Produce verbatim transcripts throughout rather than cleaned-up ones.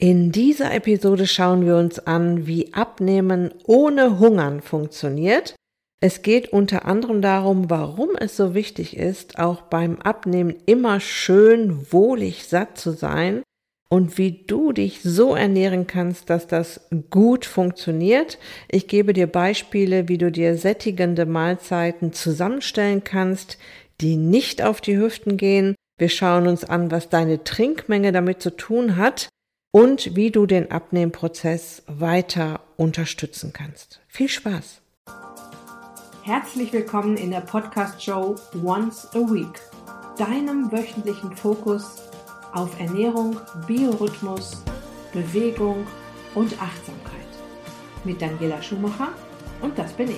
In dieser Episode schauen wir uns an, wie Abnehmen ohne Hungern funktioniert. Es geht unter anderem darum, warum es so wichtig ist, auch beim Abnehmen immer schön wohlig satt zu sein und wie du dich so ernähren kannst, dass das gut funktioniert. Ich gebe dir Beispiele, wie du dir sättigende Mahlzeiten zusammenstellen kannst, die nicht auf die Hüften gehen. Wir schauen uns an, was deine Trinkmenge damit zu tun hat und wie du den Abnehmprozess weiter unterstützen kannst. Viel Spaß! Herzlich willkommen in der Podcast-Show Once a Week, deinem wöchentlichen Fokus auf Ernährung, Biorhythmus, Bewegung und Achtsamkeit. Mit Daniela Schumacher und das bin ich.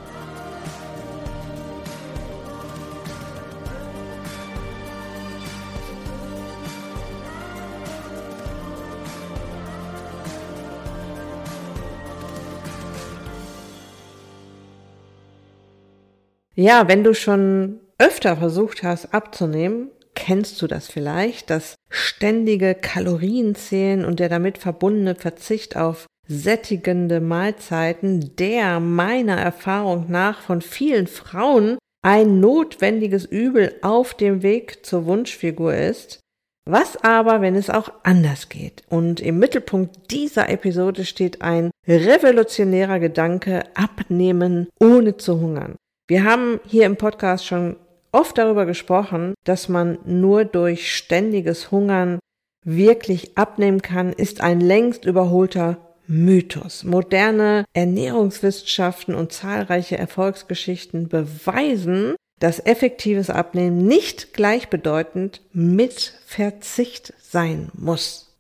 Ja, wenn du schon öfter versucht hast abzunehmen, kennst du das vielleicht, das ständige Kalorienzählen und der damit verbundene Verzicht auf sättigende Mahlzeiten, der meiner Erfahrung nach von vielen Frauen ein notwendiges Übel auf dem Weg zur Wunschfigur ist. Was aber, wenn es auch anders geht? Und im Mittelpunkt dieser Episode steht ein revolutionärer Gedanke: Abnehmen ohne zu hungern. Wir haben hier im Podcast schon oft darüber gesprochen, dass man nur durch ständiges Hungern wirklich abnehmen kann, ist ein längst überholter Mythos. Moderne Ernährungswissenschaften und zahlreiche Erfolgsgeschichten beweisen, dass effektives Abnehmen nicht gleichbedeutend mit Verzicht sein muss.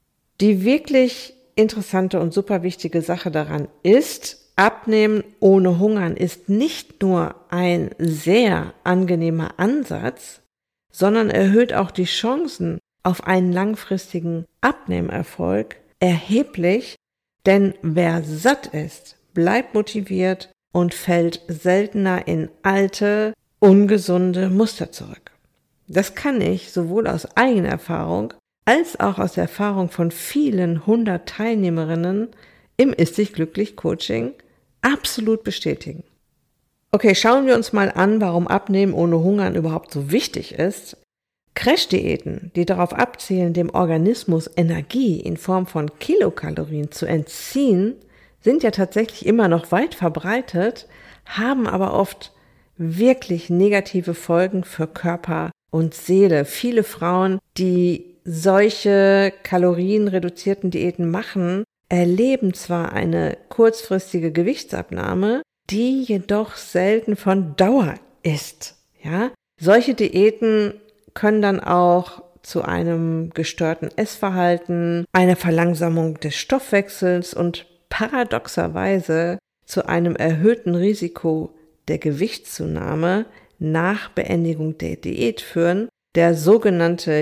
Die wirklich interessante und super wichtige Sache daran ist, Abnehmen ohne Hungern ist nicht nur ein sehr angenehmer Ansatz, sondern erhöht auch die Chancen auf einen langfristigen Abnehmerfolg erheblich, denn wer satt ist, bleibt motiviert und fällt seltener in alte, ungesunde Muster zurück. Das kann ich sowohl aus eigener Erfahrung als auch aus der Erfahrung von vielen hundert Teilnehmerinnen im Ist-Dich-Glücklich-Coaching absolut bestätigen. Okay, schauen wir uns mal an, warum Abnehmen ohne Hungern überhaupt so wichtig ist. Crash-Diäten, die darauf abzielen, dem Organismus Energie in Form von Kilokalorien zu entziehen, sind ja tatsächlich immer noch weit verbreitet, haben aber oft wirklich negative Folgen für Körper und Seele. Viele Frauen, die solche kalorienreduzierten Diäten machen, erleben zwar eine kurzfristige Gewichtsabnahme, die jedoch selten von Dauer ist. Ja, solche Diäten können dann auch zu einem gestörten Essverhalten, einer Verlangsamung des Stoffwechsels und paradoxerweise zu einem erhöhten Risiko der Gewichtszunahme nach Beendigung der Diät führen. Der sogenannte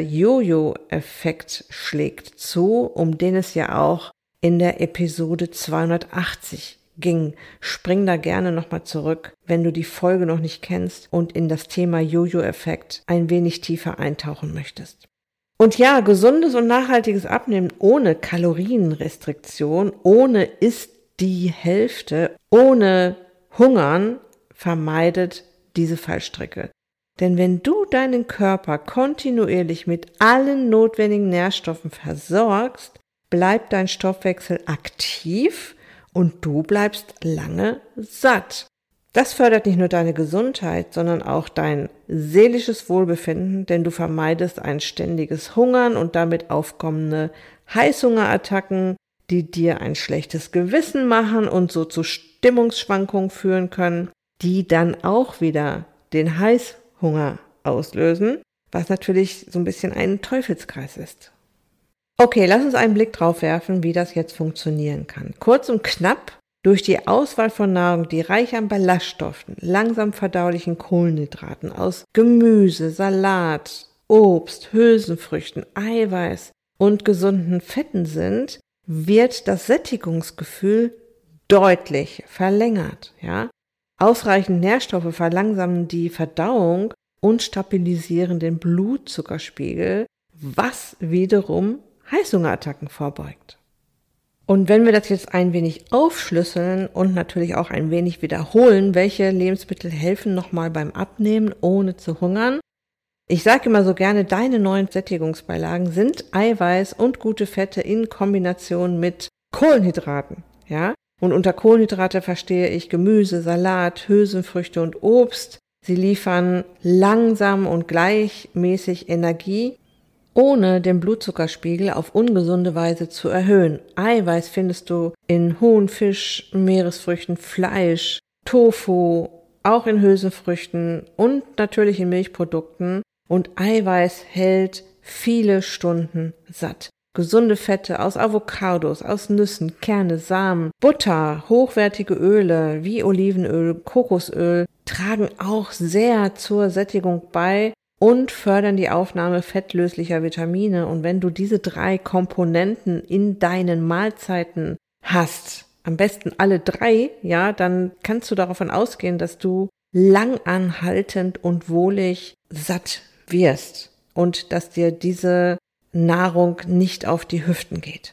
Jojo-Effekt schlägt zu, um den es ja auch in der Episode zweihundertachtzig ging. Spring da gerne nochmal zurück, wenn du die Folge noch nicht kennst und in das Thema Jojo-Effekt ein wenig tiefer eintauchen möchtest. Und ja, gesundes und nachhaltiges Abnehmen ohne Kalorienrestriktion, ohne isst die Hälfte, ohne Hungern vermeidet diese Fallstricke. Denn wenn du deinen Körper kontinuierlich mit allen notwendigen Nährstoffen versorgst, bleibt dein Stoffwechsel aktiv und du bleibst lange satt. Das fördert nicht nur deine Gesundheit, sondern auch dein seelisches Wohlbefinden, denn du vermeidest ein ständiges Hungern und damit aufkommende Heißhungerattacken, die dir ein schlechtes Gewissen machen und so zu Stimmungsschwankungen führen können, die dann auch wieder den Heißhunger auslösen, was natürlich so ein bisschen ein Teufelskreis ist. Okay, lass uns einen Blick drauf werfen, wie das jetzt funktionieren kann. Kurz und knapp: Durch die Auswahl von Nahrung, die reich an Ballaststoffen, langsam verdaulichen Kohlenhydraten aus Gemüse, Salat, Obst, Hülsenfrüchten, Eiweiß und gesunden Fetten sind, wird das Sättigungsgefühl deutlich verlängert. Ja? Ausreichend Nährstoffe verlangsamen die Verdauung und stabilisieren den Blutzuckerspiegel, was wiederum Heißhungerattacken vorbeugt. Und wenn wir das jetzt ein wenig aufschlüsseln und natürlich auch ein wenig wiederholen, welche Lebensmittel helfen nochmal beim Abnehmen, ohne zu hungern. Ich sage immer so gerne, deine neuen Sättigungsbeilagen sind Eiweiß und gute Fette in Kombination mit Kohlenhydraten, ja? Und unter Kohlenhydrate verstehe ich Gemüse, Salat, Hülsenfrüchte und Obst. Sie liefern langsam und gleichmäßig Energie, ohne den Blutzuckerspiegel auf ungesunde Weise zu erhöhen. Eiweiß findest du in Huhn, Fisch, Meeresfrüchten, Fleisch, Tofu, auch in Hülsenfrüchten und natürlich in Milchprodukten. Und Eiweiß hält viele Stunden satt. Gesunde Fette aus Avocados, aus Nüssen, Kerne, Samen, Butter, hochwertige Öle wie Olivenöl, Kokosöl tragen auch sehr zur Sättigung bei und fördern die Aufnahme fettlöslicher Vitamine. Und wenn du diese drei Komponenten in deinen Mahlzeiten hast, am besten alle drei, ja, dann kannst du davon ausgehen, dass du langanhaltend und wohlig satt wirst und dass dir diese Nahrung nicht auf die Hüften geht.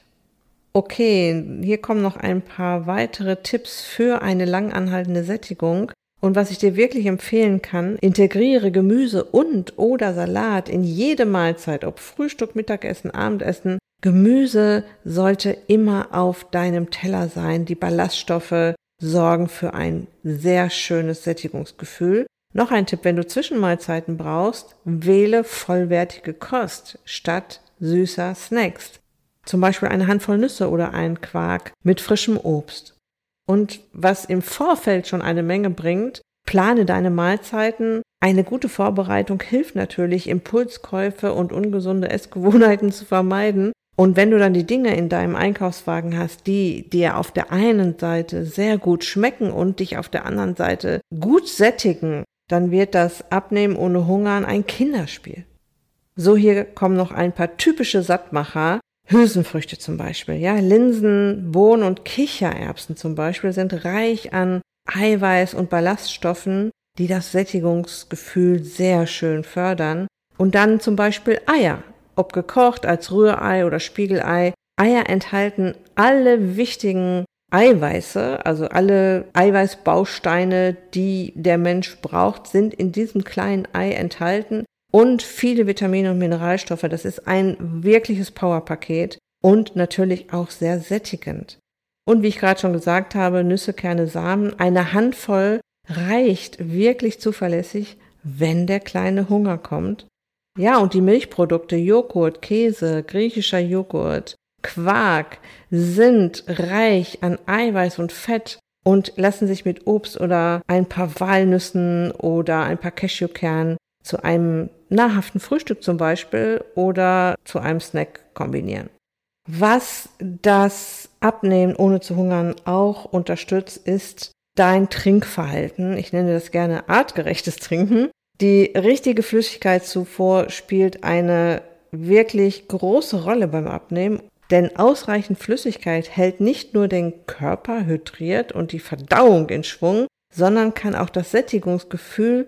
Okay, hier kommen noch ein paar weitere Tipps für eine langanhaltende Sättigung. Und was ich dir wirklich empfehlen kann, integriere Gemüse und oder Salat in jede Mahlzeit, ob Frühstück, Mittagessen, Abendessen. Gemüse sollte immer auf deinem Teller sein. Die Ballaststoffe sorgen für ein sehr schönes Sättigungsgefühl. Noch ein Tipp, wenn du Zwischenmahlzeiten brauchst, wähle vollwertige Kost statt süßer Snacks. Zum Beispiel eine Handvoll Nüsse oder ein Quark mit frischem Obst. Und was im Vorfeld schon eine Menge bringt, plane deine Mahlzeiten. Eine gute Vorbereitung hilft natürlich, Impulskäufe und ungesunde Essgewohnheiten zu vermeiden. Und wenn du dann die Dinge in deinem Einkaufswagen hast, die dir auf der einen Seite sehr gut schmecken und dich auf der anderen Seite gut sättigen, dann wird das Abnehmen ohne Hungern ein Kinderspiel. So, hier kommen noch ein paar typische Sattmacher. Hülsenfrüchte zum Beispiel, ja, Linsen, Bohnen und Kichererbsen zum Beispiel sind reich an Eiweiß und Ballaststoffen, die das Sättigungsgefühl sehr schön fördern. Und dann zum Beispiel Eier, ob gekocht als Rührei oder Spiegelei. Eier enthalten alle wichtigen Eiweiße, also alle Eiweißbausteine, die der Mensch braucht, sind in diesem kleinen Ei enthalten. Und viele Vitamine und Mineralstoffe, das ist ein wirkliches Powerpaket und natürlich auch sehr sättigend. Und wie ich gerade schon gesagt habe, Nüsse, Kerne, Samen, eine Handvoll reicht wirklich zuverlässig, wenn der kleine Hunger kommt. Ja, und die Milchprodukte, Joghurt, Käse, griechischer Joghurt, Quark sind reich an Eiweiß und Fett und lassen sich mit Obst oder ein paar Walnüssen oder ein paar Cashewkernen zu einem nahrhaften Frühstück zum Beispiel oder zu einem Snack kombinieren. Was das Abnehmen ohne zu hungern auch unterstützt, ist dein Trinkverhalten. Ich nenne das gerne artgerechtes Trinken. Die richtige Flüssigkeitszufuhr spielt eine wirklich große Rolle beim Abnehmen, denn ausreichend Flüssigkeit hält nicht nur den Körper hydriert und die Verdauung in Schwung, sondern kann auch das Sättigungsgefühl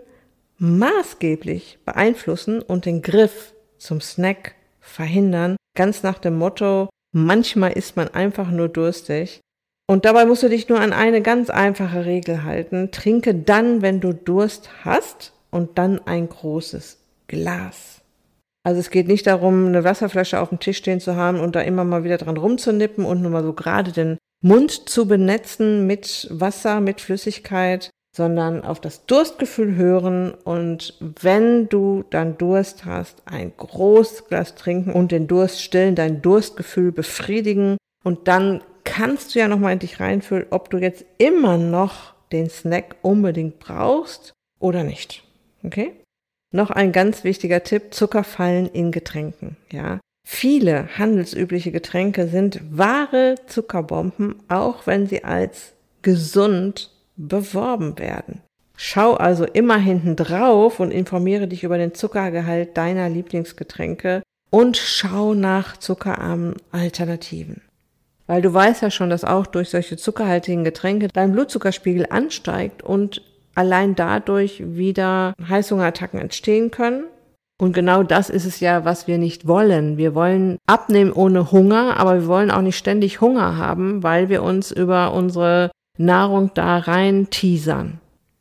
maßgeblich beeinflussen und den Griff zum Snack verhindern, ganz nach dem Motto, manchmal ist man einfach nur durstig. Und dabei musst du dich nur an eine ganz einfache Regel halten. Trinke dann, wenn du Durst hast und dann ein großes Glas. Also es geht nicht darum, eine Wasserflasche auf dem Tisch stehen zu haben und da immer mal wieder dran rumzunippen und nur mal so gerade den Mund zu benetzen mit Wasser, mit Flüssigkeit, sondern auf das Durstgefühl hören und wenn du dann Durst hast, ein großes Glas trinken und den Durst stillen, dein Durstgefühl befriedigen und dann kannst du ja nochmal in dich reinfühlen, ob du jetzt immer noch den Snack unbedingt brauchst oder nicht. Okay? Noch ein ganz wichtiger Tipp, Zuckerfallen in Getränken. Ja, viele handelsübliche Getränke sind wahre Zuckerbomben, auch wenn sie als gesund beworben werden. Schau also immer hinten drauf und informiere dich über den Zuckergehalt deiner Lieblingsgetränke und schau nach zuckerarmen Alternativen. Weil du weißt ja schon, dass auch durch solche zuckerhaltigen Getränke dein Blutzuckerspiegel ansteigt und allein dadurch wieder Heißhungerattacken entstehen können. Und genau das ist es ja, was wir nicht wollen. Wir wollen abnehmen ohne Hunger, aber wir wollen auch nicht ständig Hunger haben, weil wir uns über unsere Nahrung da rein teasern.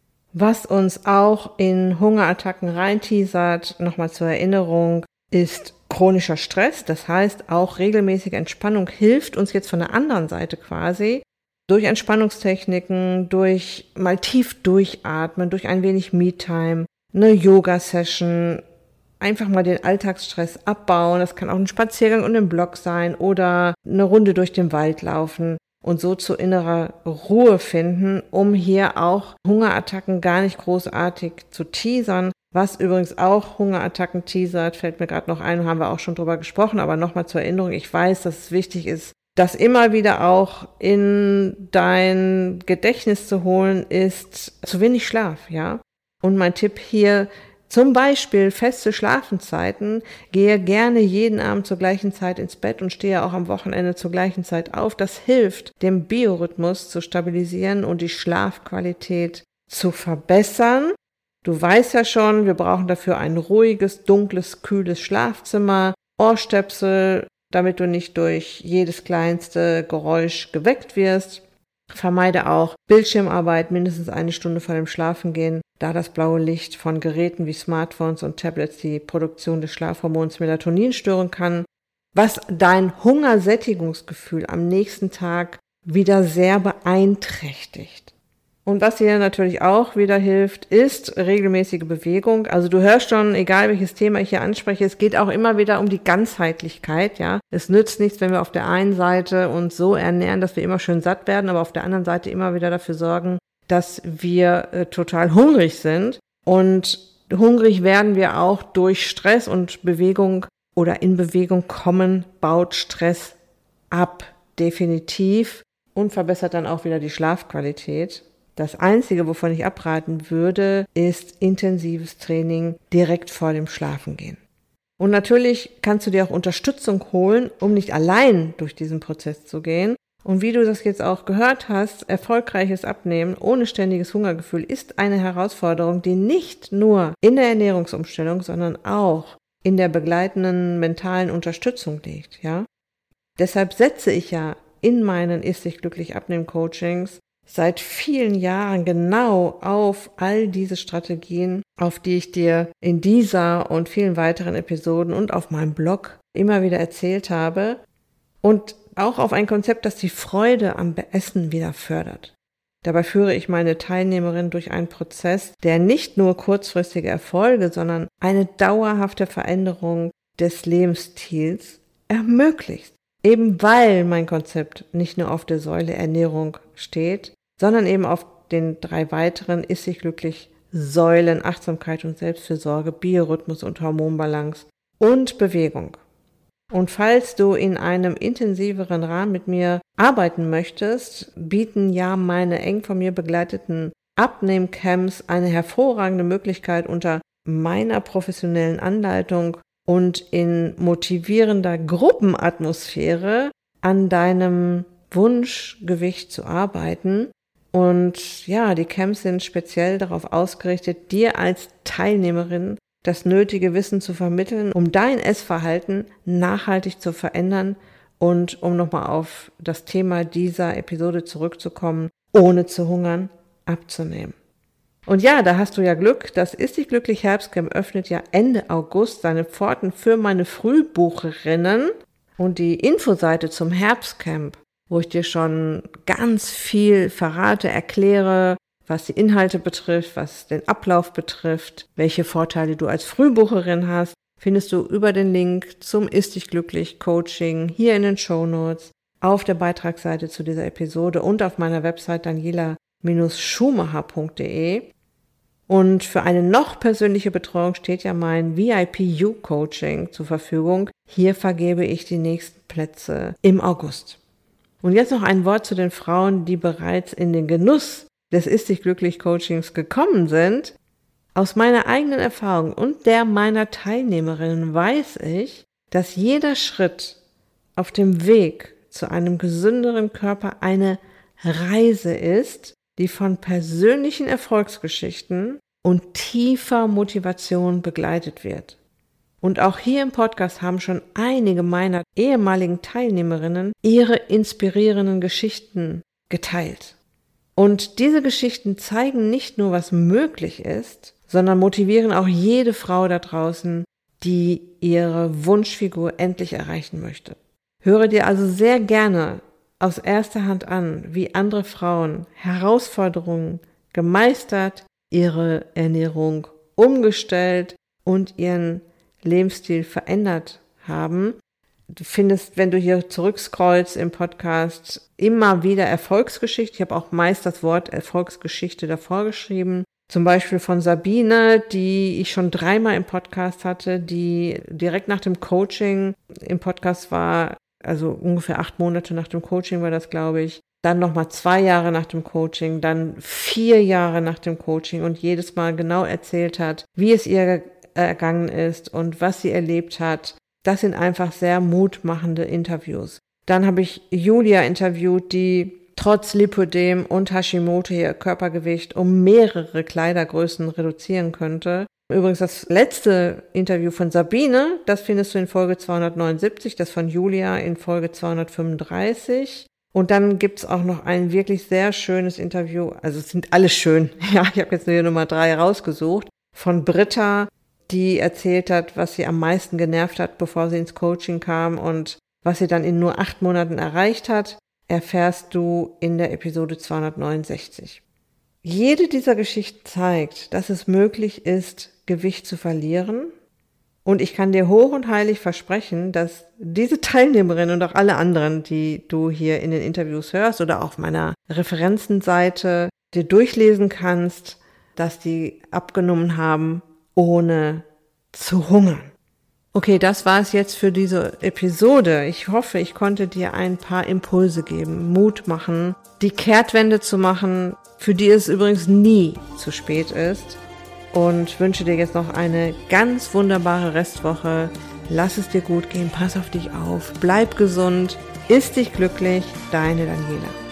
Was uns auch in Hungerattacken reinteasert, nochmal zur Erinnerung, ist chronischer Stress. Das heißt, auch regelmäßige Entspannung hilft uns jetzt von der anderen Seite quasi, durch Entspannungstechniken, durch mal tief durchatmen, durch ein wenig Me-Time, eine Yoga-Session, einfach mal den Alltagsstress abbauen. Das kann auch ein Spaziergang und ein Block sein oder eine Runde durch den Wald laufen und so zu innerer Ruhe finden, um hier auch Hungerattacken gar nicht großartig zu teasern. Was übrigens auch Hungerattacken teasert, fällt mir gerade noch ein, haben wir auch schon drüber gesprochen, aber nochmal zur Erinnerung, ich weiß, dass es wichtig ist, das immer wieder auch in dein Gedächtnis zu holen, ist zu wenig Schlaf, ja. Und mein Tipp hier, zum Beispiel feste Schlafenszeiten, gehe gerne jeden Abend zur gleichen Zeit ins Bett und stehe auch am Wochenende zur gleichen Zeit auf. Das hilft, den Biorhythmus zu stabilisieren und die Schlafqualität zu verbessern. Du weißt ja schon, wir brauchen dafür ein ruhiges, dunkles, kühles Schlafzimmer, Ohrstöpsel, damit du nicht durch jedes kleinste Geräusch geweckt wirst. Vermeide auch Bildschirmarbeit mindestens eine Stunde vor dem Schlafengehen, da das blaue Licht von Geräten wie Smartphones und Tablets die Produktion des Schlafhormons Melatonin stören kann, was dein Hungersättigungsgefühl am nächsten Tag wieder sehr beeinträchtigt. Und was dir natürlich auch wieder hilft, ist regelmäßige Bewegung. Also du hörst schon, egal welches Thema ich hier anspreche, es geht auch immer wieder um die Ganzheitlichkeit, ja. Es nützt nichts, wenn wir auf der einen Seite uns so ernähren, dass wir immer schön satt werden, aber auf der anderen Seite immer wieder dafür sorgen, dass wir äh, total hungrig sind. Und hungrig werden wir auch durch Stress, und Bewegung oder in Bewegung kommen baut Stress ab, definitiv, und verbessert dann auch wieder die Schlafqualität. Das Einzige, wovon ich abraten würde, ist intensives Training direkt vor dem Schlafengehen. Und natürlich kannst du dir auch Unterstützung holen, um nicht allein durch diesen Prozess zu gehen. Und wie du das jetzt auch gehört hast, erfolgreiches Abnehmen ohne ständiges Hungergefühl ist eine Herausforderung, die nicht nur in der Ernährungsumstellung, sondern auch in der begleitenden mentalen Unterstützung liegt, ja. Deshalb setze ich ja in meinen Ist dich glücklich abnehmen Coachings seit vielen Jahren genau auf all diese Strategien, auf die ich dir in dieser und vielen weiteren Episoden und auf meinem Blog immer wieder erzählt habe, und auch auf ein Konzept, das die Freude am Essen wieder fördert. Dabei führe ich meine Teilnehmerin durch einen Prozess, der nicht nur kurzfristige Erfolge, sondern eine dauerhafte Veränderung des Lebensstils ermöglicht. Eben weil mein Konzept nicht nur auf der Säule Ernährung steht, sondern eben auf den drei weiteren Ist dich glücklich Säulen Achtsamkeit und Selbstfürsorge, Biorhythmus und Hormonbalance und Bewegung. Und falls du in einem intensiveren Rahmen mit mir arbeiten möchtest, bieten ja meine eng von mir begleiteten Abnehmcamps eine hervorragende Möglichkeit, unter meiner professionellen Anleitung und in motivierender Gruppenatmosphäre an deinem Wunschgewicht zu arbeiten. Und ja, die Camps sind speziell darauf ausgerichtet, dir als Teilnehmerin das nötige Wissen zu vermitteln, um dein Essverhalten nachhaltig zu verändern und um nochmal auf das Thema dieser Episode zurückzukommen, ohne zu hungern, abzunehmen. Und ja, da hast du ja Glück, das Ist dich glücklich Herbstcamp öffnet ja Ende August seine Pforten für meine Frühbucherinnen, und die Infoseite zum Herbstcamp, wo ich dir schon ganz viel verrate, erkläre, was die Inhalte betrifft, was den Ablauf betrifft, welche Vorteile du als Frühbucherin hast, findest du über den Link zum Ist dich glücklich Coaching hier in den Shownotes, auf der Beitragsseite zu dieser Episode und auf meiner Website daniela schumacher punkt de. Und für eine noch persönliche Betreuung steht ja mein V I P U-Coaching zur Verfügung. Hier vergebe ich die nächsten Plätze im August. Und jetzt noch ein Wort zu den Frauen, die bereits in den Genuss des Ist dich glücklich Coachings gekommen sind. Aus meiner eigenen Erfahrung und der meiner Teilnehmerinnen weiß ich, dass jeder Schritt auf dem Weg zu einem gesünderen Körper eine Reise ist, die von persönlichen Erfolgsgeschichten und tiefer Motivation begleitet wird. Und auch hier im Podcast haben schon einige meiner ehemaligen Teilnehmerinnen ihre inspirierenden Geschichten geteilt. Und diese Geschichten zeigen nicht nur, was möglich ist, sondern motivieren auch jede Frau da draußen, die ihre Wunschfigur endlich erreichen möchte. Höre dir also sehr gerne aus erster Hand an, wie andere Frauen Herausforderungen gemeistert, ihre Ernährung umgestellt und ihren Lebensstil verändert haben. Du findest, wenn du hier zurückscrollst im Podcast, immer wieder Erfolgsgeschichte. Ich habe auch meist das Wort Erfolgsgeschichte davor geschrieben. Zum Beispiel von Sabine, die ich schon dreimal im Podcast hatte, die direkt nach dem Coaching im Podcast war, also ungefähr acht Monate nach dem Coaching war das, glaube ich. Dann nochmal zwei Jahre nach dem Coaching, dann vier Jahre nach dem Coaching und jedes Mal genau erzählt hat, wie es ihr ergangen ist und was sie erlebt hat. Das sind einfach sehr mutmachende Interviews. Dann habe ich Julia interviewt, die trotz Lipödem und Hashimoto ihr Körpergewicht um mehrere Kleidergrößen reduzieren könnte. Übrigens das letzte Interview von Sabine, das findest du in Folge zweihundertneunundsiebzig, das von Julia in Folge zweihundertfünfunddreißig. Und dann gibt's auch noch ein wirklich sehr schönes Interview, also es sind alle schön, ja, ich habe jetzt nur hier Nummer drei rausgesucht, von Britta, die erzählt hat, was sie am meisten genervt hat, bevor sie ins Coaching kam und was sie dann in nur acht Monaten erreicht hat, erfährst du in der Episode zweihundertneunundsechzig. Jede dieser Geschichten zeigt, dass es möglich ist, Gewicht zu verlieren. Und ich kann dir hoch und heilig versprechen, dass diese Teilnehmerin und auch alle anderen, die du hier in den Interviews hörst oder auf meiner Referenzenseite dir durchlesen kannst, dass die abgenommen haben, ohne zu hungern. Okay, das war es jetzt für diese Episode. Ich hoffe, ich konnte dir ein paar Impulse geben, Mut machen, die Kehrtwende zu machen, für die es übrigens nie zu spät ist. Und wünsche dir jetzt noch eine ganz wunderbare Restwoche. Lass es dir gut gehen, pass auf dich auf, bleib gesund, iss dich glücklich, deine Daniela.